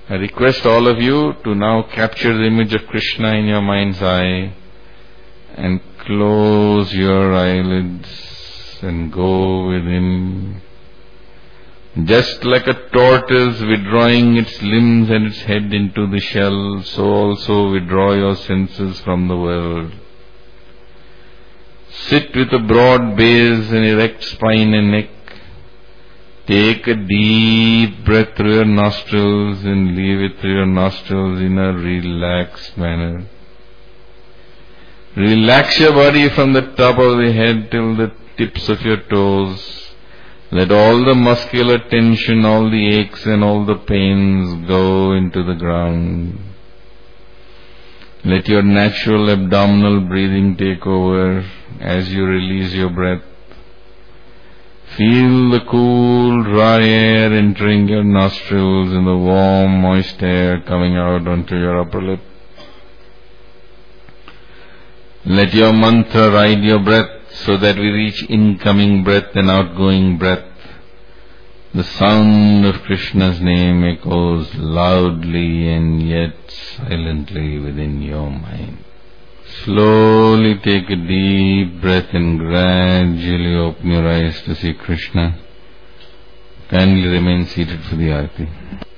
I request all of you to now capture the image of Krishna in your mind's eye and close your eyelids and go within. Just like a tortoise withdrawing its limbs and its head into the shell, so also withdraw your senses from the world. Sit with a broad base and erect spine and neck. Take a deep breath through your nostrils and leave it through your nostrils in a relaxed manner. Relax your body from the top of the head till the tips of your toes. Let all the muscular tension, all the aches and all the pains go into the ground. Let your natural abdominal breathing take over as you release your breath. Feel the cool, dry air entering your nostrils and the warm, moist air coming out onto your upper lip. Let your mantra ride your breath so that with each incoming breath and outgoing breath, the sound of Krishna's name echoes loudly and yet silently within your mind. Slowly take a deep breath and gradually open your eyes to see Krishna. Kindly remain seated for the Aarti.